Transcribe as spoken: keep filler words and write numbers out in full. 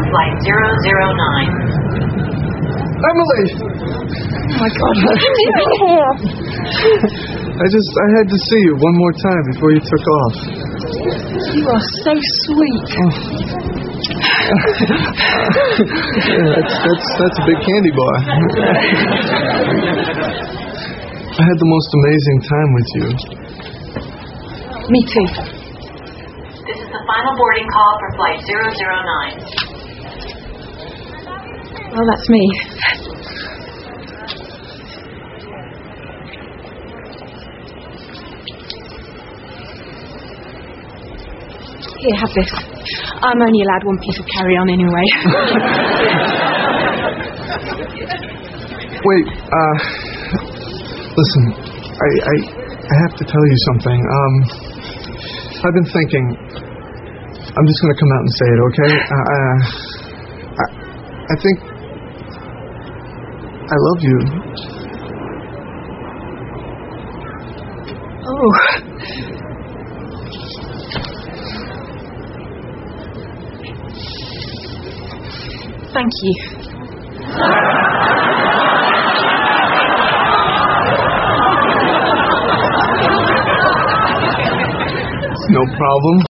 flight zero zero nine. Emily! Oh my God. What are you doing here? I just, I had to see you one more time before you took off. You are so sweet. Oh. Yeah, that's, that's, that's a big candy bar. I had the most amazing time with you. Me too. This is the final boarding call for flight zero zero nine. Well, that's me. Here, have this. I'm only allowed one piece of carry-on anyway. Wait, uh... listen, I, I, I have to tell you something. Um, I've been thinking. I'm just going to come out and say it, okay? Uh, I, I think I love you. Oh. Thank you. No problem.